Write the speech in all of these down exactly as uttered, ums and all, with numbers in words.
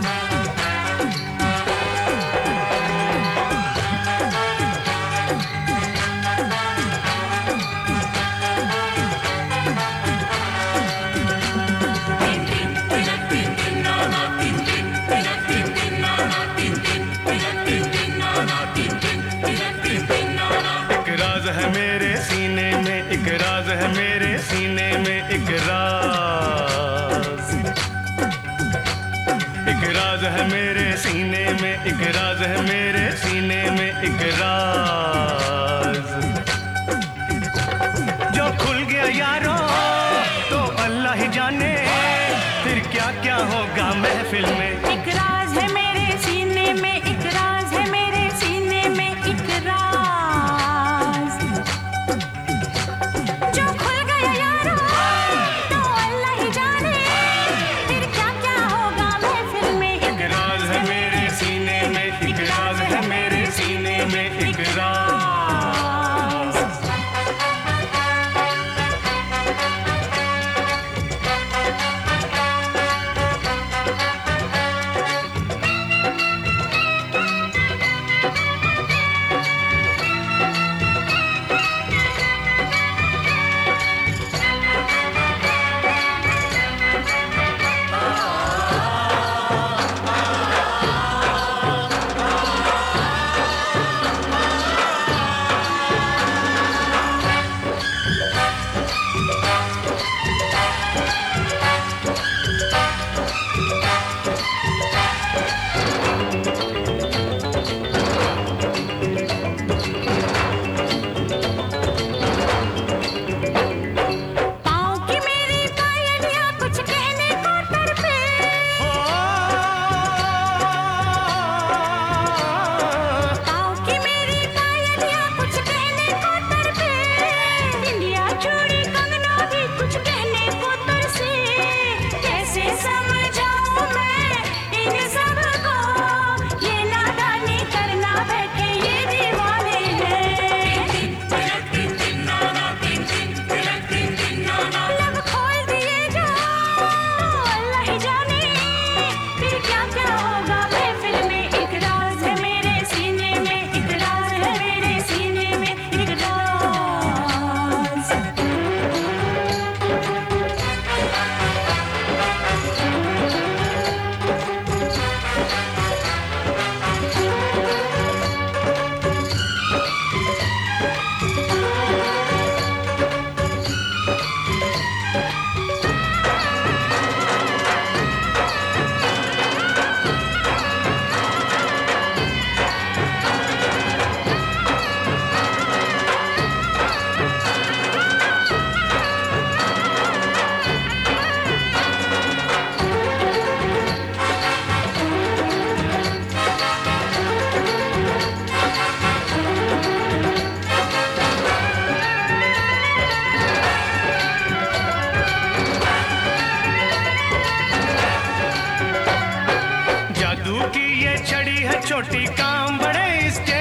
है मेरे सीने में एक राज है, मेरे सीने में एक राज, एक राज है मेरे सीने में, एक राज है मेरे सीने में एक राज। जो खुल गया यारों तो अल्लाह ही जाने, फिर क्या क्या होगा महफिल में। एक राज है मेरे सीने में, एक राज है मेरे सीने में एक राज। छोटी काम बड़े इसके,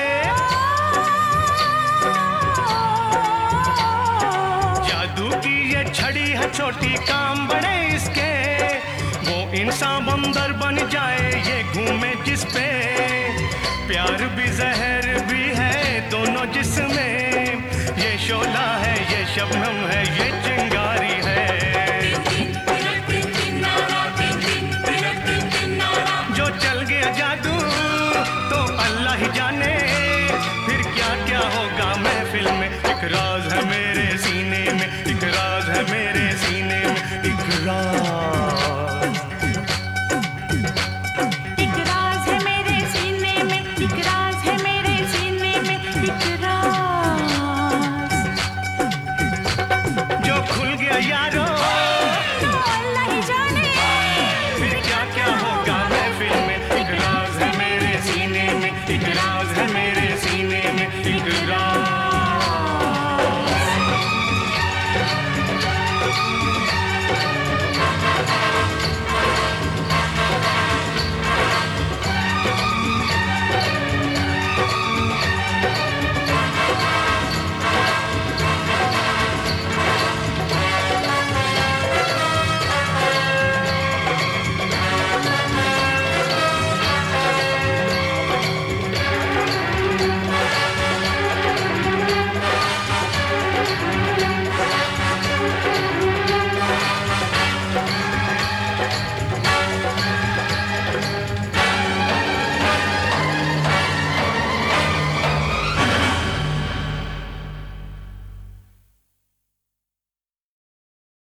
जादू की ये छड़ी है छोटी काम बड़े इसके। वो इंसान बंदर बन जाए ये घूमे जिस पे, प्यार भी जहर भी है दोनों जिसमें। ये शोला है ये शबनम है ये